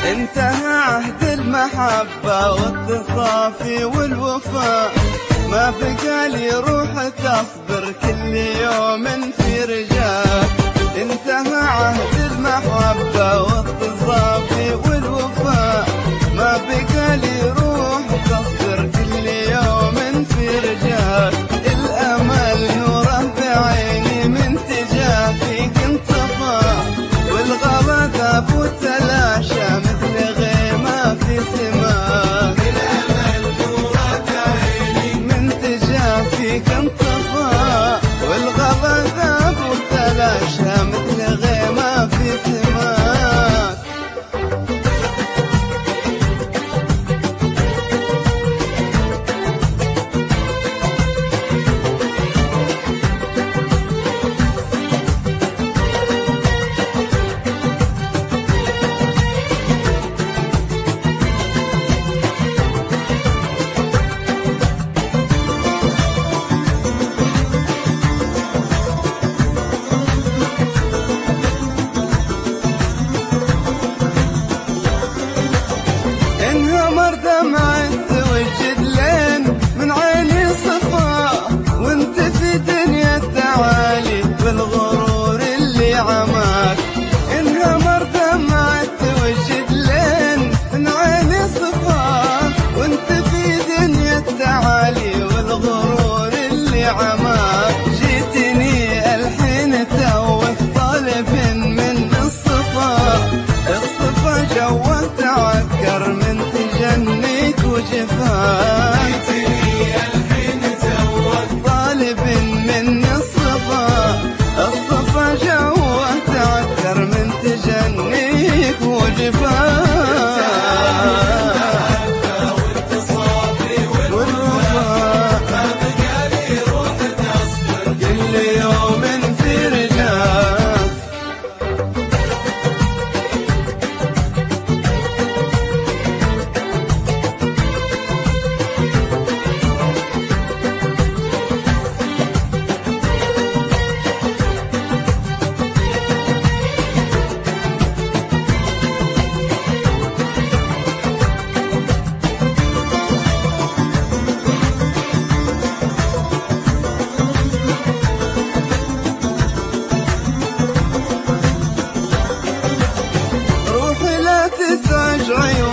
انتهى عهد المحبة والتصافي والوفاء، ما بقى لي روح تصبر كل يوم في رجاك. انتهى عهد المحبة والتصافي والوفاء، ما بقى لي روح تصبر كل يوم في رجاك. الأمل نوره بعيني من تجافيك انطفى، والغلا ذاب وتلاشى مثل غيمة في سماك. الأمل نوره بعيني من تجافيك انطفى، والغلا ذاب وتلاشى مثل غيمة في سماك. دمعة توجد لين من عيني صفا، وانت في دنيا التعالي بالغرور اللي عماك. انهمر دمعة توجد لين من عيني صفا، وانت في دنيا التعالي والغرور اللي عماك. جيتني الحين توك طالب من الصفا، الصفا جوا تعكر من تجنيك وجفاك. جيتني الحين توك طالب من الصفا، الصفا جوا تعكر من تجنيك وجفاك. والوفاء ما بقى لي روح تصبر كل يوم في رجاك. تسعج